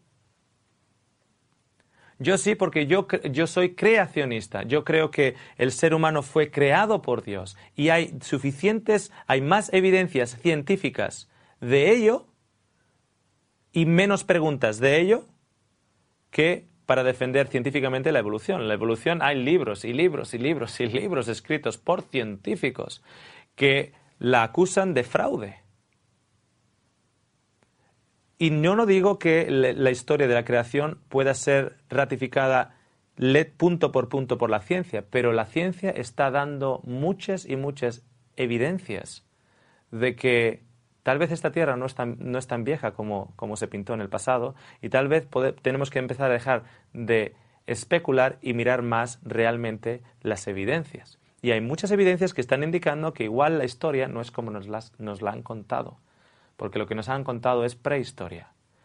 Yo sí, porque yo, yo soy creacionista. Yo creo que el ser humano fue creado por Dios, y hay suficientes, hay más evidencias científicas de ello y menos preguntas de ello que para defender científicamente la evolución. La evolución, hay libros y libros y libros y libros escritos por científicos que la acusan de fraude. Y yo no digo que la historia de la creación pueda ser ratificada punto por punto por la ciencia, pero la ciencia está dando muchas y muchas evidencias de que tal vez esta Tierra no es tan, no es tan vieja como, como se pintó en el pasado, y tal vez pode, tenemos que empezar a dejar de especular y mirar más realmente las evidencias. Y hay muchas evidencias que están indicando que igual la historia no es como nos, las, nos la han contado, porque lo que nos han contado es prehistoria.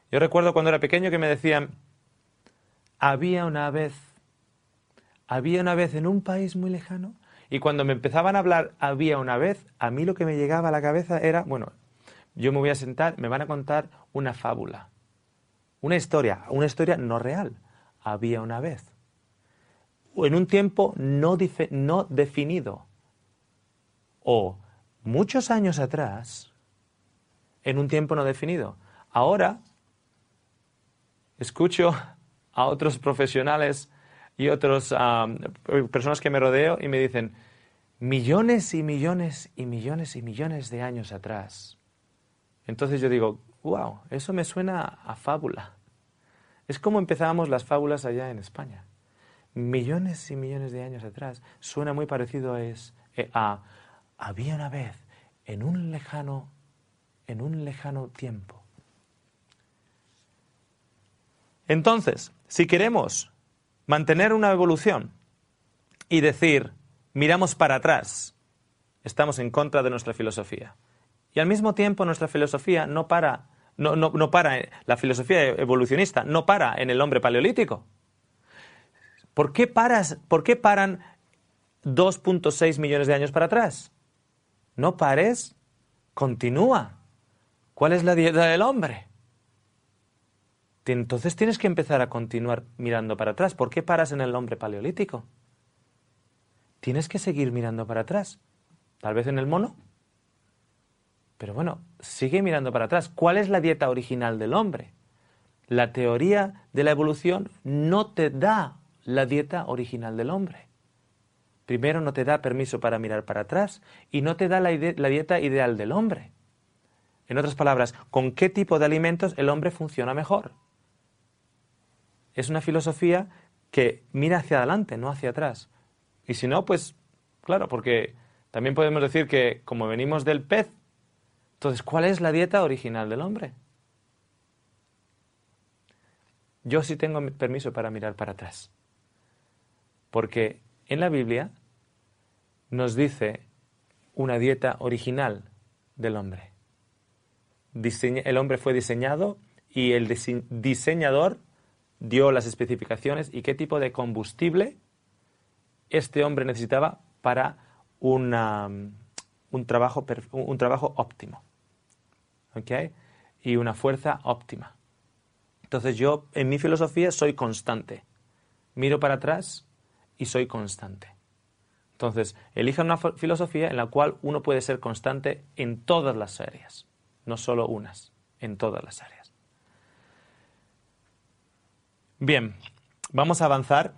Yo recuerdo cuando era pequeño que me decían, había una vez, había una vez en un país muy lejano, y cuando me empezaban a hablar había una vez, a mí lo que me llegaba a la cabeza era, bueno, yo me voy a sentar, me van a contar una fábula, una historia, una historia no real. Había una vez, en un tiempo no, dife, no definido, o muchos años atrás, en un tiempo no definido. Ahora, escucho a otros profesionales y otras um, personas que me rodeo y me dicen, millones y millones y millones y millones de años atrás. Entonces yo digo, wow, eso me suena a fábula. Es como empezábamos las fábulas allá en España. Millones y millones de años atrás. Suena muy parecido a, es, a había una vez, en un lejano, en un lejano tiempo. Entonces, si queremos mantener una evolución y decir, miramos para atrás, estamos en contra de nuestra filosofía. Y al mismo tiempo nuestra filosofía no para, no, no, no para, la filosofía evolucionista no para en el hombre paleolítico. ¿Por qué, paras, ¿por qué paran dos punto seis millones de años para atrás? No pares, continúa. ¿Cuál es la dieta del hombre? Entonces tienes que empezar a continuar mirando para atrás. ¿Por qué paras en el hombre paleolítico? Tienes que seguir mirando para atrás. Tal vez en el mono. Pero bueno, sigue mirando para atrás. ¿Cuál es la dieta original del hombre? La teoría de la evolución no te da la dieta original del hombre. Primero, no te da permiso para mirar para atrás y no te da la, ide- la dieta ideal del hombre. En otras palabras, ¿con qué tipo de alimentos el hombre funciona mejor? Es una filosofía que mira hacia adelante, no hacia atrás. Y si no, pues claro, porque también podemos decir que como venimos del pez, entonces, ¿cuál es la dieta original del hombre? Yo sí tengo permiso para mirar para atrás. Porque en la Biblia nos dice una dieta original del hombre. Diseña, el hombre fue diseñado y el dise- diseñador dio las especificaciones y qué tipo de combustible este hombre necesitaba para una, un, trabajo, un trabajo óptimo. ¿Okay? Y una fuerza óptima. Entonces yo, en mi filosofía, soy constante. Miro para atrás y soy constante. Entonces, elija una filosofía en la cual uno puede ser constante en todas las áreas. No solo unas, en todas las áreas. Bien, vamos a avanzar.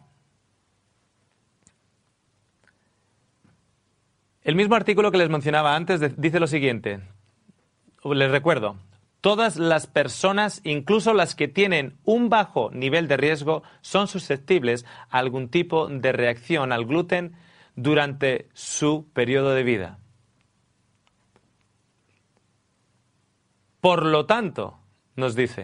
El mismo artículo que les mencionaba antes dice lo siguiente. Les recuerdo, todas las personas, incluso las que tienen un bajo nivel de riesgo, son susceptibles a algún tipo de reacción al gluten durante su periodo de vida. Por lo tanto, nos dice,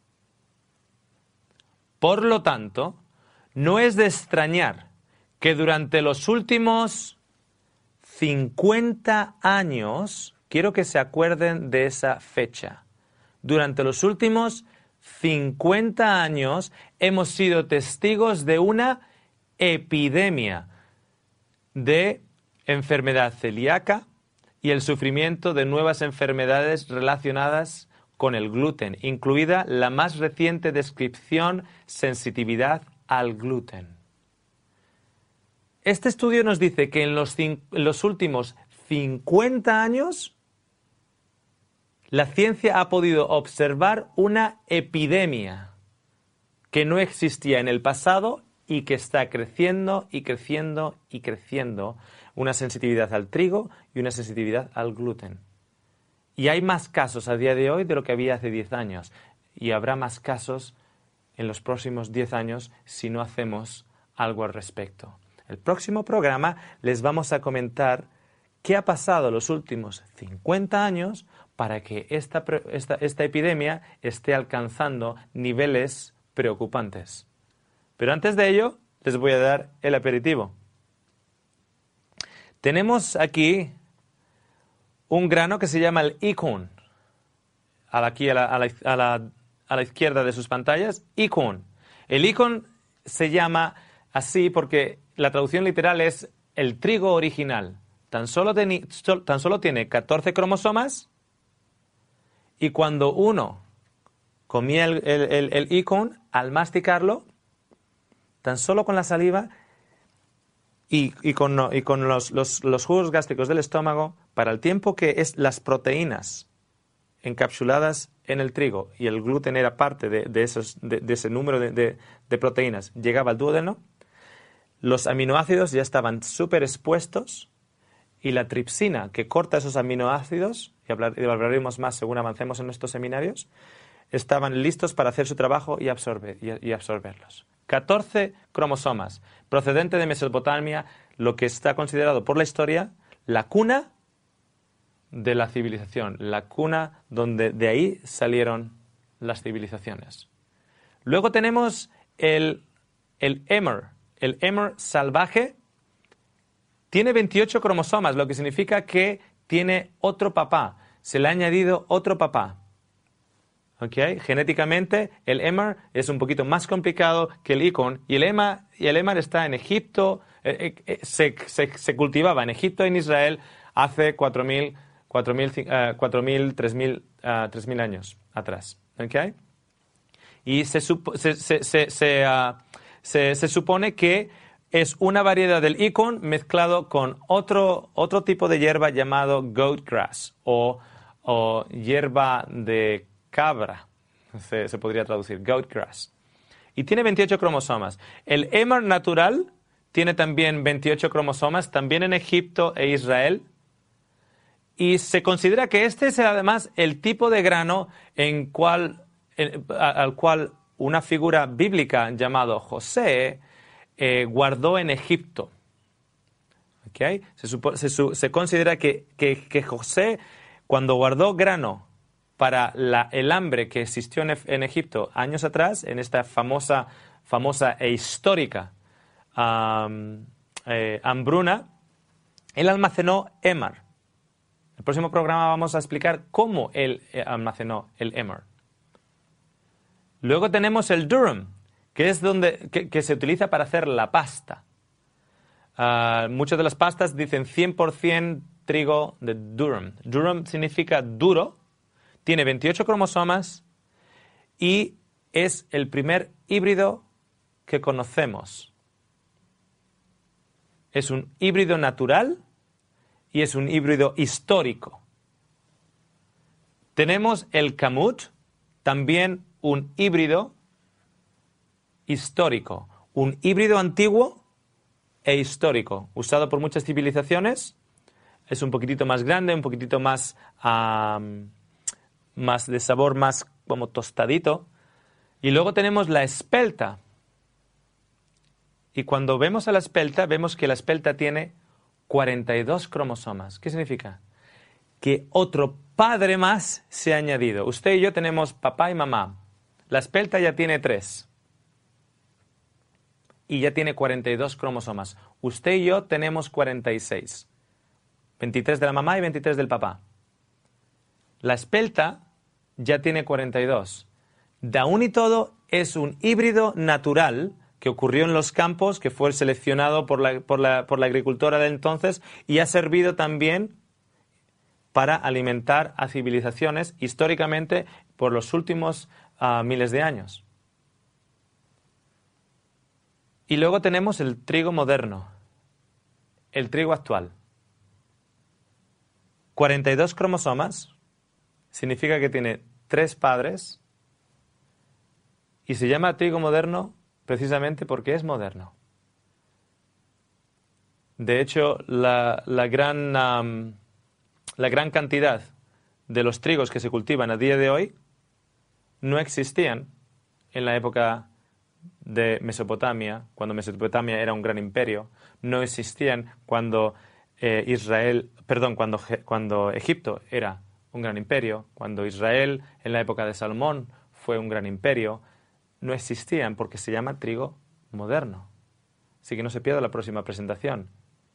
por lo tanto, no es de extrañar que durante los últimos cincuenta años, quiero que se acuerden de esa fecha, durante los últimos cincuenta años hemos sido testigos de una epidemia de enfermedad celíaca y el sufrimiento de nuevas enfermedades relacionadas con el gluten, incluida la más reciente descripción, sensitividad al gluten. Este estudio nos dice que en los, en los últimos cincuenta años la ciencia ha podido observar una epidemia que no existía en el pasado y que está creciendo y creciendo y creciendo, una sensitividad al trigo y una sensitividad al gluten. Y hay más casos a día de hoy de lo que había hace diez años. Y habrá más casos en los próximos diez años si no hacemos algo al respecto. El próximo programa les vamos a comentar qué ha pasado los últimos cincuenta años para que esta, esta, esta epidemia esté alcanzando niveles preocupantes. Pero antes de ello, les voy a dar el aperitivo. Tenemos aquí un grano que se llama el icun. Aquí a la, a la, a la, a la izquierda de sus pantallas, icon. El icon se llama así porque la traducción literal es el trigo original. Tan solo, teni, sol, tan solo tiene catorce cromosomas y cuando uno comía el, el, el, el icon, al masticarlo, tan solo con la saliva y, y con, y con los, los, los jugos gástricos del estómago, para el tiempo que es las proteínas encapsuladas en el trigo y el gluten era parte de, de, esos, de, de ese número de, de, de proteínas, llegaba al duodeno, los aminoácidos ya estaban súper expuestos y la tripsina que corta esos aminoácidos, y, hablar, y hablaremos más según avancemos en nuestros seminarios, estaban listos para hacer su trabajo y, absorber, y, y absorberlos. catorce cromosomas, procedente de Mesopotamia, lo que está considerado por la historia la cuna de la civilización, la cuna donde de ahí salieron las civilizaciones. Luego tenemos el, el Emmer, el Emmer salvaje, tiene veintiocho cromosomas, lo que significa que tiene otro papá, se le ha añadido otro papá. ¿Okay? Genéticamente, el Emmer es un poquito más complicado que el icon, y el Emmer, y el Emmer está en Egipto, eh, eh, se, se, se cultivaba en Egipto y en Israel hace cuatro mil, tres mil años atrás. ¿Okay? Y se, se, se, se, se, uh, se, se supone que es una variedad del icon mezclado con otro, otro tipo de hierba llamado goat grass o, o hierba de cabra, se, se podría traducir, goat grass. Y tiene veintiocho cromosomas. El Emmer natural tiene también veintiocho cromosomas, también en Egipto e Israel. Y se considera que este es además el tipo de grano en cual, en, al cual una figura bíblica llamado José eh, guardó en Egipto. ¿Okay? Se, supo, se, se considera que, que, que José, cuando guardó grano para la, el hambre que existió en, en Egipto años atrás, en esta famosa, famosa e histórica um, eh, hambruna, él almacenó Emmer. El próximo programa vamos a explicar cómo él almacenó el Emmer. Luego tenemos el durum, que es donde que, que se utiliza para hacer la pasta. Uh, muchas de las pastas dicen cien por ciento trigo de durum. Durum significa duro, tiene veintiocho cromosomas y es el primer híbrido que conocemos. Es un híbrido natural y es un híbrido histórico. Tenemos el Kamut, también un híbrido histórico, un híbrido antiguo e histórico, usado por muchas civilizaciones. Es un poquitito más grande, un poquitito más, um, más de sabor, más como tostadito. Y luego tenemos la espelta. Y cuando vemos a la espelta, vemos que la espelta tiene cuarenta y dos cromosomas. ¿Qué significa? Que otro padre más se ha añadido. Usted y yo tenemos papá y mamá. La espelta ya tiene tres. Y ya tiene cuarenta y dos cromosomas. Usted y yo tenemos cuarenta y seis. veintitrés de la mamá y veintitrés del papá. La espelta ya tiene cuarenta y dos. De aún y todo es un híbrido natural que ocurrió en los campos, que fue seleccionado por la, por la, por la agricultora de entonces y ha servido también para alimentar a civilizaciones históricamente por los últimos uh, miles de años. Y luego tenemos el trigo moderno, el trigo actual. cuarenta y dos cromosomas, significa que tiene tres padres y se llama trigo moderno precisamente porque es moderno. De hecho, la, la, gran, um, la gran cantidad de los trigos que se cultivan a día de hoy no existían en la época de Mesopotamia, cuando Mesopotamia era un gran imperio, no existían cuando eh, Israel, perdón, cuando, cuando Egipto era un gran imperio, cuando Israel en la época de Salomón fue un gran imperio, no existían porque se llama trigo moderno. Así que no se pierda la próxima presentación.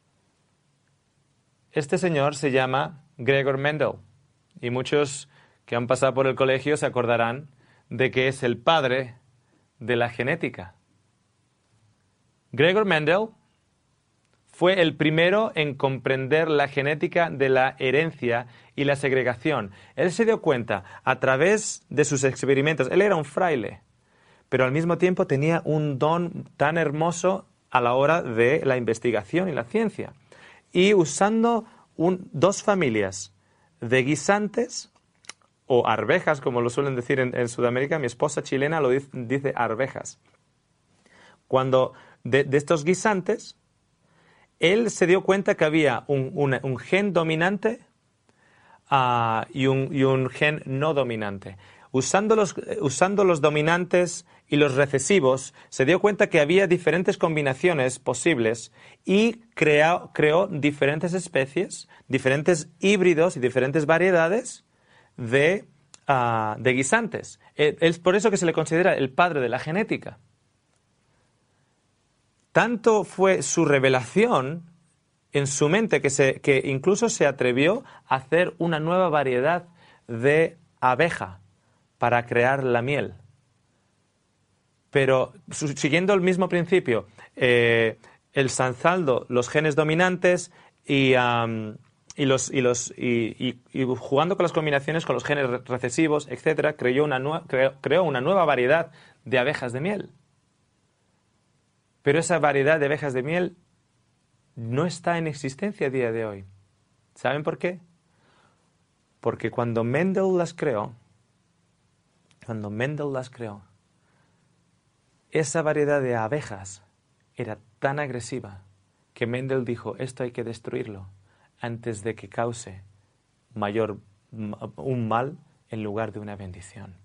Este señor se llama Gregor Mendel y muchos que han pasado por el colegio se acordarán de que es el padre de la genética. Gregor Mendel fue el primero en comprender la genética de la herencia y la segregación. Él se dio cuenta a través de sus experimentos. Él era un fraile, pero al mismo tiempo tenía un don tan hermoso a la hora de la investigación y la ciencia. Y usando un, dos familias de guisantes, o arvejas, como lo suelen decir en, en Sudamérica, mi esposa chilena lo dice, dice arvejas. Cuando de, de estos guisantes, él se dio cuenta que había un, un, un gen dominante uh, y, un, y un gen no dominante. Usando los, usando los dominantes y los recesivos, se dio cuenta que había diferentes combinaciones posibles y creó, creó diferentes especies, diferentes híbridos y diferentes variedades de, uh, de guisantes. Es por eso que se le considera el padre de la genética. Tanto fue su revelación en su mente que, se, que incluso se atrevió a hacer una nueva variedad de abeja para crear la miel. Pero su, siguiendo el mismo principio, eh, el sanzaldo, los genes dominantes y, um, y, los, y, los, y, y, y jugando con las combinaciones con los genes recesivos, etcétera, creó una, creó, creó una nueva variedad de abejas de miel. Pero esa variedad de abejas de miel no está en existencia a día de hoy. ¿Saben por qué? Porque cuando Mendel las creó, cuando Mendel las creó, esa variedad de abejas era tan agresiva que Mendel dijo, esto hay que destruirlo antes de que cause mayor, un mal en lugar de una bendición.